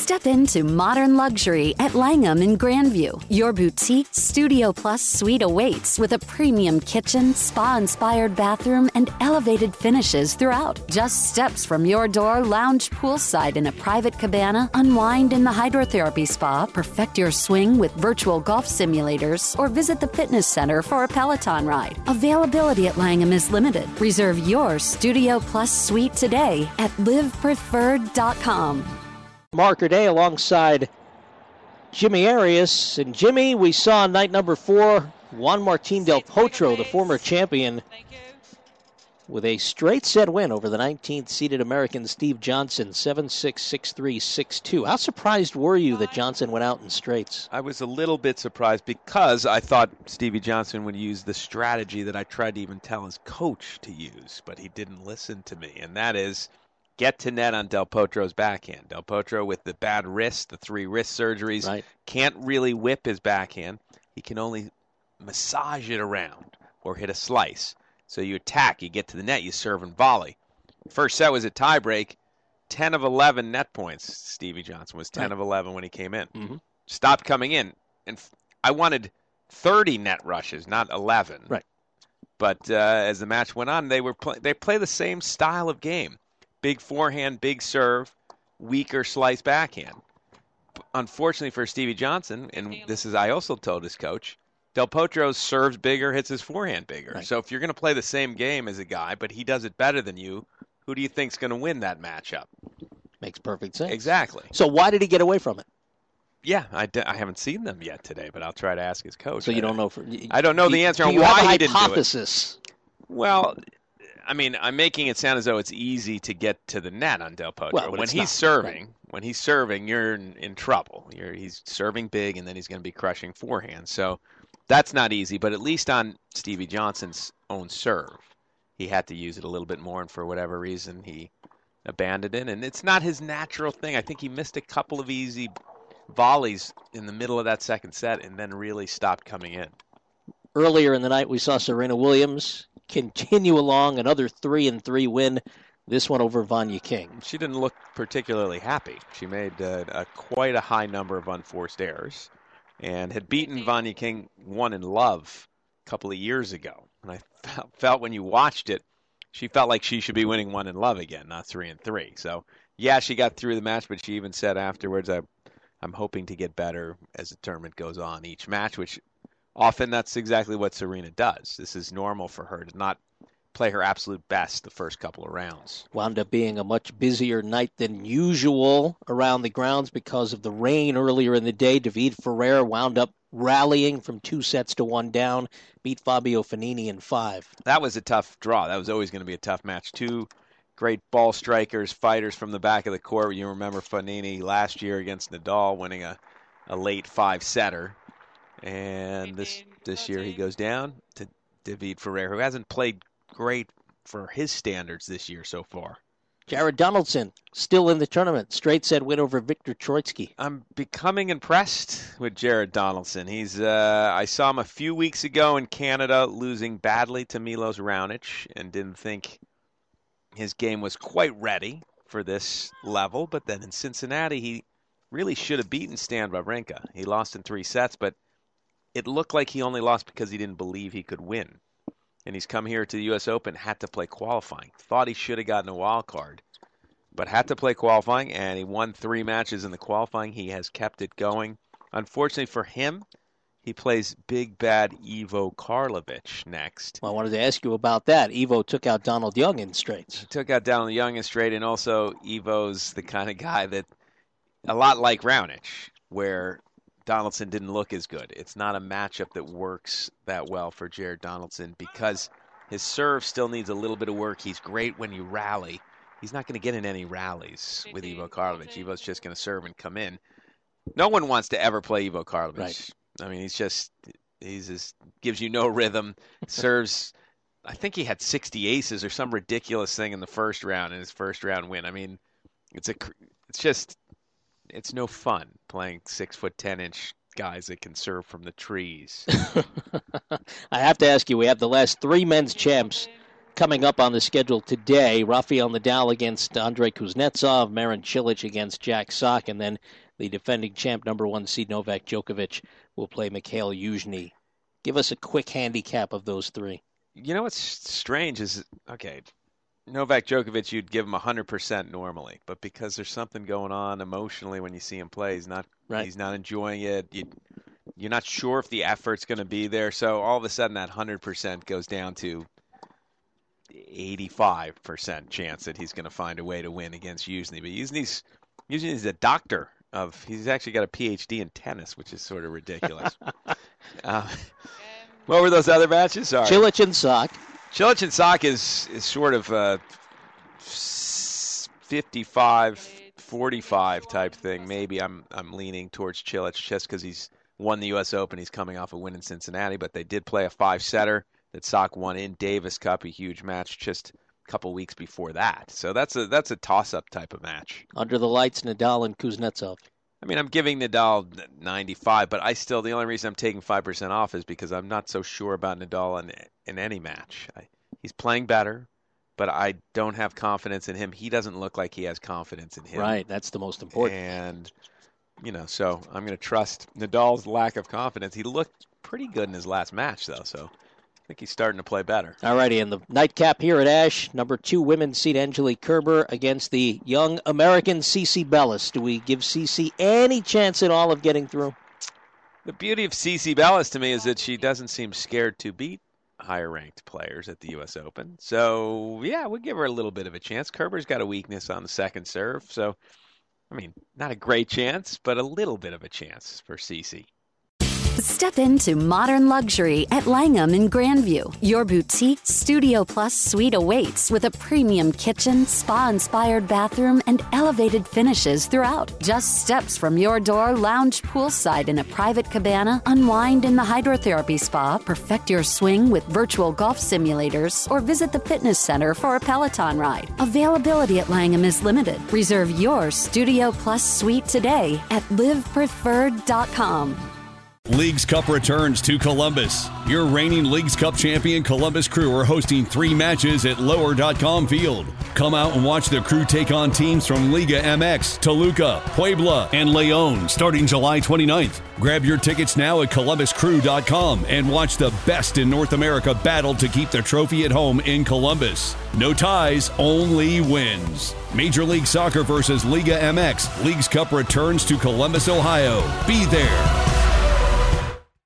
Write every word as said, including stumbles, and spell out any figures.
Step into modern luxury at Langham in Grandview. Your boutique Studio Plus suite awaits with a premium kitchen, spa-inspired bathroom, and elevated finishes throughout. Just steps from your door, lounge poolside in a private cabana, unwind in the hydrotherapy spa, perfect your swing with virtual golf simulators, or visit the fitness center for a Peloton ride. Availability at Langham is limited. Reserve your Studio Plus suite today at live preferred dot com. Marker Day alongside Jimmy Arias. And Jimmy, we saw night number four, Juan Martín del Potro, the former champion, with a straight set win over the nineteenth-seeded American Steve Johnson, seven six, six three, six two. How surprised were you that Johnson went out in straights? I was a little bit surprised because I thought Stevie Johnson would use the strategy that I tried to even tell his coach to use, but he didn't listen to me, and that is get to net on Del Potro's backhand. Del Potro with the bad wrist, the three wrist surgeries, right, can't really whip his backhand. He can only massage it around or hit a slice. So you attack, you get to the net, you serve and volley. First set was a tiebreak, ten of eleven net points. Stevie Johnson was ten right. of eleven when he came in. Mm-hmm. Stopped coming in. And I wanted thirty net rushes, not eleven. Right. But uh, as the match went on, they were play- they play the same style of game. Big forehand, big serve, weaker slice backhand. Unfortunately for Stevie Johnson, and this is I also told his coach, Del Potro serves bigger, hits his forehand bigger. Right. So if you're going to play the same game as a guy, but he does it better than you, who do you think's going to win that matchup? Makes perfect sense. Exactly. So why did he get away from it? Yeah, I, d- I haven't seen them yet today, but I'll try to ask his coach. So you don't know? For, I don't know do, the answer do on you why have a he didn't do it. hypothesis? Well, I mean, I'm making it sound as though it's easy to get to the net on Del Potro. Well, when he's not. serving, right. when he's serving, you're in, in trouble. You're, he's serving big, and then he's going to be crushing forehand. So that's not easy, but at least on Stevie Johnson's own serve, he had to use it a little bit more, and for whatever reason, he abandoned it. And it's not his natural thing. I think he missed a couple of easy volleys in the middle of that second set and then really stopped coming in. Earlier in the night, we saw Serena Williams continue along, another three and three win, this one over Vanya King. She didn't look particularly happy. She made uh, a, quite a high number of unforced errors and had beaten Vanya King one in love a couple of years ago. And I felt, felt when you watched it, she felt like she should be winning one in love again, not three and three. So, yeah, she got through the match, but she even said afterwards, I, I'm hoping to get better as the tournament goes on each match, which often that's exactly what Serena does. This is normal for her to not play her absolute best the first couple of rounds. Wound up being a much busier night than usual around the grounds because of the rain earlier in the day. David Ferrer wound up rallying from two sets to one down, beat Fabio Fognini in five. That was a tough draw. That was always going to be a tough match. Two great ball strikers, fighters from the back of the court. You remember Fognini last year against Nadal winning a, a late five-setter. And this this year he goes down to David Ferrer, who hasn't played great for his standards this year so far. Jared Donaldson still in the tournament. Straight set win over Victor Troitsky. I'm becoming impressed with Jared Donaldson. He's uh, I saw him a few weeks ago in Canada losing badly to Milos Raonic and didn't think his game was quite ready for this level. But then in Cincinnati, he really should have beaten Stan Wawrinka. He lost in three sets, but it looked like he only lost because he didn't believe he could win. And he's come here to the U S Open, had to play qualifying. Thought he should have gotten a wild card, but had to play qualifying, and he won three matches in the qualifying. He has kept it going. Unfortunately for him, he plays big, bad Ivo Karlovic next. Well, I wanted to ask you about that. Ivo took out Donald Young in straights. He took out Donald Young in straight, and also Ivo's the kind of guy that, a lot like Raonic, where Donaldson didn't look as good. It's not a matchup that works that well for Jared Donaldson because his serve still needs a little bit of work. He's great when you rally. He's not going to get in any rallies with Ivo Karlovic. Ivo's just going to serve and come in. No one wants to ever play Ivo Karlovic. Right. I mean, he's just, he's just, gives you no rhythm, serves, I think he had sixty aces or some ridiculous thing in the first round, in his first round win. I mean, it's a, it's just, it's no fun playing six foot ten inch guys that can serve from the trees. I have to ask you, we have the last three men's champs coming up on the schedule today. Rafael Nadal against Andrei Kuznetsov, Marin Cilic against Jack Sock, and then the defending champ, number one seed Novak Djokovic, will play Mikhail Yuzhny. Give us a quick handicap of those three. You know what's strange is, okay, Novak Djokovic, you'd give him one hundred percent normally, but because there's something going on emotionally when you see him play, he's not right. he's not enjoying it. You, you're not sure if the effort's going to be there, so all of a sudden that one hundred percent goes down to eighty-five percent chance that he's going to find a way to win against Yuzhny. But Yuzhny's, Yuzhny's a doctor of, he's actually got a P H D in tennis, which is sort of ridiculous. uh, what were those other matches? Sorry. Cilic and Sock. Cilic and Sock is, is sort of a fifty-five forty-five type thing. Maybe I'm I'm leaning towards Cilic just because he's won the U S Open. He's coming off a win in Cincinnati, but they did play a five-setter that Sock won in Davis Cup, a huge match just a couple weeks before that. So that's a that's a toss-up type of match. Under the lights, Nadal and Kuznetsov. I mean, I'm giving Nadal ninety-five, but I still, the only reason I'm taking five percent off is because I'm not so sure about Nadal in, in any match. I, he's playing better, but I don't have confidence in him. He doesn't look like he has confidence in him. Right, that's the most important. And, you know, so I'm going to trust Nadal's lack of confidence. He looked pretty good in his last match, though, so I think he's starting to play better. All righty, and the nightcap here at Ashe, number two women's seed Angelique Kerber against the young American Cece Bellis. Do we give Cece any chance at all of getting through? The beauty of Cece Bellis to me is that she doesn't seem scared to beat higher-ranked players at the U S Open. So, yeah, we'll give her a little bit of a chance. Kerber's got a weakness on the second serve, so, I mean, not a great chance, but a little bit of a chance for Cece. Step into modern luxury at Langham in Grandview. Your boutique Studio Plus suite awaits with a premium kitchen, spa-inspired bathroom, and elevated finishes throughout. Just steps from your door, lounge poolside in a private cabana, unwind in the hydrotherapy spa, perfect your swing with virtual golf simulators, or visit the fitness center for a Peloton ride. Availability at Langham is limited. Reserve your Studio Plus suite today at live preferred dot com. Leagues Cup returns to Columbus. Your reigning Leagues Cup champion Columbus Crew are hosting three matches at lower dot com Field. Come out and watch the Crew take on teams from Liga M X, Toluca, Puebla, and Leon starting July twenty-ninth. Grab your tickets now at columbus crew dot com and watch the best in North America battle to keep the trophy at home in Columbus. No ties, only wins. Major League Soccer versus Liga M X. Leagues Cup returns to Columbus, Ohio. Be there.